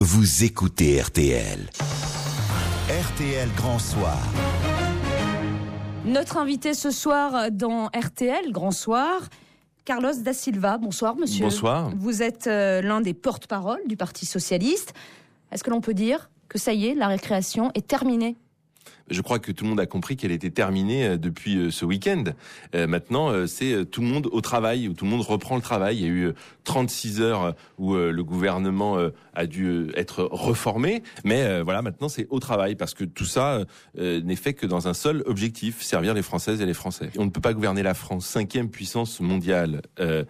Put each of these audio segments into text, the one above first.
Vous écoutez RTL. RTL Grand Soir. Notre invité ce soir dans RTL Grand Soir, Carlos da Silva. Bonsoir monsieur. Bonsoir. Vous êtes l'un des porte-parole du Parti Socialiste. Est-ce que l'on peut dire que ça y est, la récréation est terminée ? Je crois que tout le monde a compris qu'elle était terminée depuis ce week-end. Maintenant, c'est tout le monde au travail, où tout le monde reprend le travail. Il y a eu 36 heures où le gouvernement a dû être reformé. Mais voilà, maintenant c'est au travail, parce que tout ça n'est fait que dans un seul objectif, servir les Françaises et les Français. On ne peut pas gouverner la France, 5e puissance mondiale,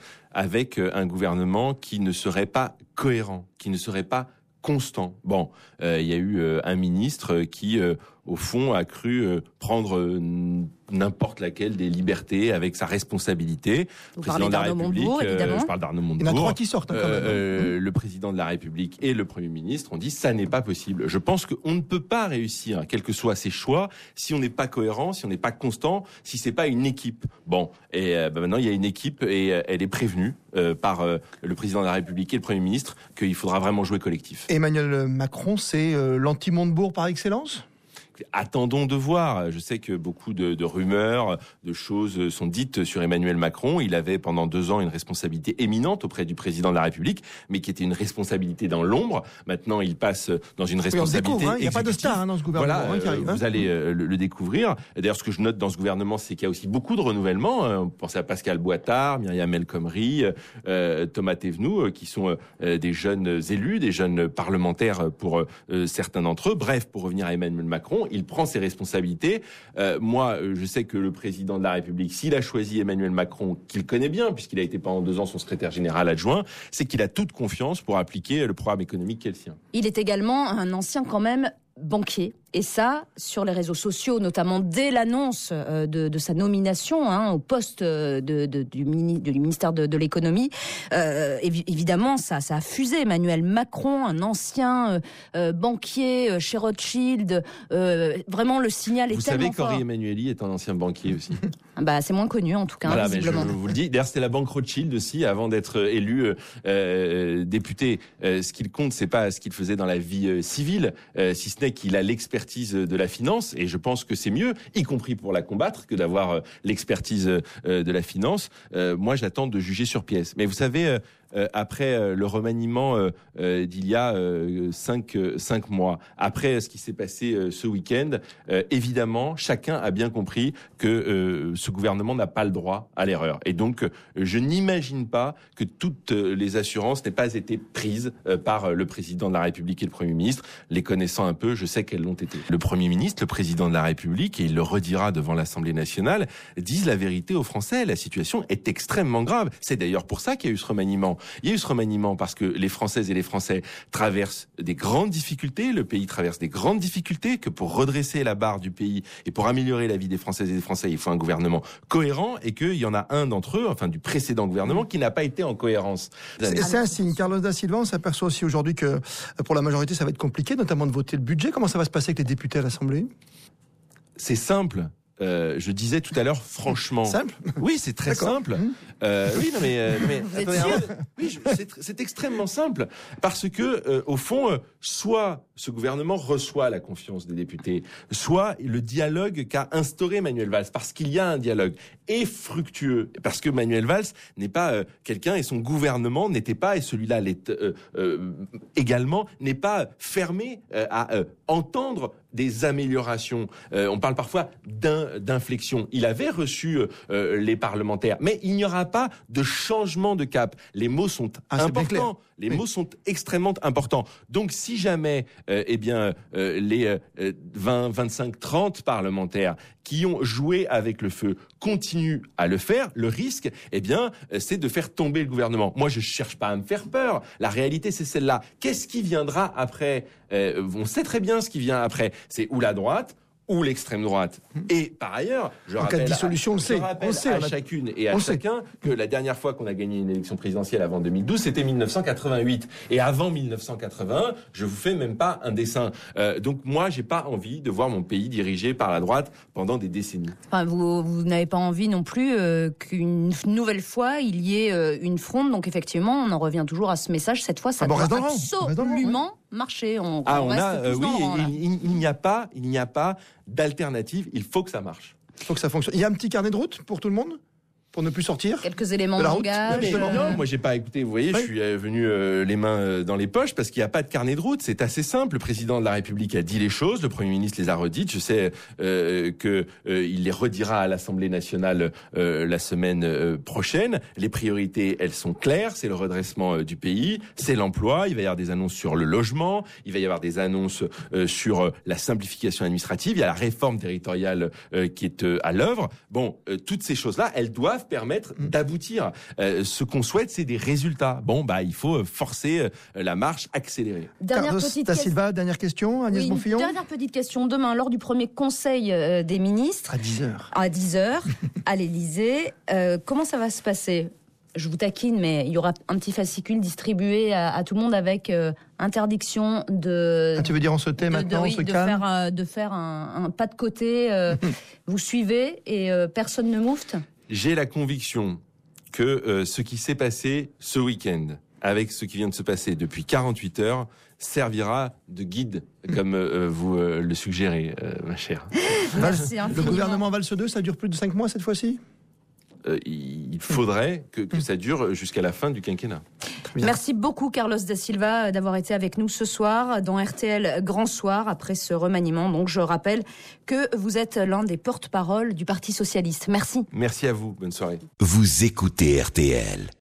avec un gouvernement qui ne serait pas cohérent, qui ne serait pas constant. Bon, il y a eu un ministre qui, au fond, a cru prendre n'importe laquelle des libertés avec sa responsabilité. Vous parlez d'Arnaud Montebourg, évidemment. Je parle d'Arnaud Montebourg. Il y en a 3 qui sortent quand même. Le président de la République et le Premier ministre ont dit ça n'est pas possible. Je pense qu'on ne peut pas réussir, quels que soient ses choix, si on n'est pas cohérent, si on n'est pas constant, si c'est pas une équipe. Bon, et maintenant il y a une équipe et elle est prévenue par le président de la République et le Premier ministre qu'il faudra vraiment jouer collectif. Emmanuel Macron, c'est l'anti-Montebourg par excellence ? Attendons de voir. Je sais que beaucoup de rumeurs, de choses sont dites sur Emmanuel Macron. Il avait pendant 2 ans une responsabilité éminente auprès du président de la République, mais qui était une responsabilité dans l'ombre. Maintenant, il passe dans une responsabilité il n'y a pas de star dans ce gouvernement. Voilà, qui arrive. vous allez le découvrir. D'ailleurs, ce que je note dans ce gouvernement, c'est qu'il y a aussi beaucoup de renouvellement. On pense à Pascal Boittard, Myriam El Khomri, Thomas Thévenoud, qui sont des jeunes élus, des jeunes parlementaires pour certains d'entre eux. Bref, pour revenir à Emmanuel Macron, il prend ses responsabilités. Moi, je sais que le président de la République, s'il a choisi Emmanuel Macron, qu'il connaît bien, puisqu'il a été pendant 2 ans son secrétaire général adjoint, c'est qu'il a toute confiance pour appliquer le programme économique qui est le sien. Il est également un ancien quand même banquier. Et ça, sur les réseaux sociaux, notamment dès l'annonce de sa nomination au poste du ministère de l'économie, évidemment, ça a fusé. Emmanuel Macron, un ancien banquier chez Rothschild, vraiment le signal est vous tellement fort. Vous savez qu'Henri Emmanueli est un ancien banquier aussi. C'est moins connu en tout cas, voilà, visiblement. Mais je vous le dis. D'ailleurs, c'était la banque Rothschild aussi, avant d'être élu député. Ce qu'il compte, c'est pas ce qu'il faisait dans la vie civile, si ce n'est qu'il a l'expertise de la finance, et je pense que c'est mieux, y compris pour la combattre, que d'avoir l'expertise de la finance. Moi, j'attends de juger sur pièce. Mais vous savez, après le remaniement d'il y a 5 mois, après ce qui s'est passé ce week-end, évidemment, chacun a bien compris que ce gouvernement n'a pas le droit à l'erreur. Et donc, je n'imagine pas que toutes les assurances n'aient pas été prises par le président de la République et le Premier ministre. Les connaissant un peu, je sais qu'elles l'ont été. Le Premier ministre, le président de la République, et il le redira devant l'Assemblée nationale, disent la vérité aux Français. La situation est extrêmement grave. C'est d'ailleurs pour ça qu'il y a eu ce remaniement. Il y a eu ce remaniement parce que les Françaises et les Français traversent des grandes difficultés. Le pays traverse des grandes difficultés, que pour redresser la barre du pays et pour améliorer la vie des Françaises et des Français, il faut un gouvernement cohérent, et qu'il y en a un d'entre eux, enfin du précédent gouvernement, qui n'a pas été en cohérence. C'est un signe. Carlos da Silva, on s'aperçoit aussi aujourd'hui que pour la majorité, ça va être compliqué, notamment de voter le budget. Comment ça va se passer avec les députés à l'Assemblée ? C'est simple. Je disais tout à l'heure, franchement. Simple ? Oui, c'est très simple. Oui, non mais Vous êtes sûr ? oui, c'est extrêmement simple, parce que au fond, soit ce gouvernement reçoit la confiance des députés, soit le dialogue qu'a instauré Manuel Valls, parce qu'il y a un dialogue, est fructueux, parce que Manuel Valls n'est pas quelqu'un, et son gouvernement n'était pas, et celui-là l'est également, n'est pas fermé à entendre des améliorations. On parle parfois d'inflexion. Il avait reçu les parlementaires, mais il n'y aura pas de changement de cap. Les mots sont importants. Les mots sont extrêmement importants. Donc, si jamais, les 20, 25, 30 parlementaires qui ont joué avec le feu continuent à le faire, le risque, c'est de faire tomber le gouvernement. Moi, je cherche pas à me faire peur. La réalité, c'est celle-là. Qu'est-ce qui viendra après ? On sait très bien ce qui vient après. C'est ou la droite, ou l'extrême droite. Et par ailleurs, je rappelle à chacune et à chacun que la dernière fois qu'on a gagné une élection présidentielle avant 2012, c'était 1988. Et avant 1981, je vous fais même pas un dessin. Donc moi, j'ai pas envie de voir mon pays dirigé par la droite pendant des décennies. Enfin, vous n'avez pas envie non plus qu'une nouvelle fois il y ait une fronde. Donc effectivement, on en revient toujours à ce message. Cette fois, ça doit absolument marcher. On Ah, on reste a, tous oui, dans le rang, là. il n'y a pas d'alternative. Il faut que ça marche. Il faut que ça fonctionne. Il y a un petit carnet de route pour tout le monde, pour ne plus sortir. Quelques éléments De de la route. langage. Non, moi j'ai pas écouté. Vous voyez, Oui. je suis venu les mains dans les poches parce qu'il n'y a pas de carnet de route. C'est assez simple. Le président de la République a dit les choses, le Premier ministre les a redites. Je sais que il les redira à l'Assemblée nationale la semaine prochaine. Les priorités, elles sont claires. C'est le redressement du pays, c'est l'emploi. Il va y avoir des annonces sur le logement. Il va y avoir des annonces sur la simplification administrative. Il y a la réforme territoriale qui est à l'œuvre. Bon, toutes ces choses-là, elles doivent permettre d'aboutir. Ce qu'on souhaite, c'est des résultats. Bon, il faut forcer la marche, accélérer. Dernière Carlos petite da question. Silva, dernière question. Agnès Oui, Bonfillon. dernière petite question. Demain, lors du premier conseil des ministres, À 10h. à 10h, à l'Élysée, comment ça va se passer ? Je vous taquine, mais il y aura un petit fascicule distribué à tout le monde avec interdiction de... Tu veux dire on se tait maintenant, on se calme de faire un pas de côté. Vous suivez et personne ne moufte ? J'ai la conviction que ce qui s'est passé ce week-end, avec ce qui vient de se passer depuis 48 heures, servira de guide, comme vous le suggérez, ma chère. Merci Le infiniment. gouvernement Valls 2, ça dure plus de 5 mois cette fois-ci? Il faudrait que ça dure jusqu'à la fin du quinquennat. Bien. Merci beaucoup Carlos da Silva d'avoir été avec nous ce soir dans RTL Grand Soir après ce remaniement. Donc je rappelle que vous êtes l'un des porte-parole du Parti socialiste. Merci. Merci à vous. Bonne soirée. Vous écoutez RTL.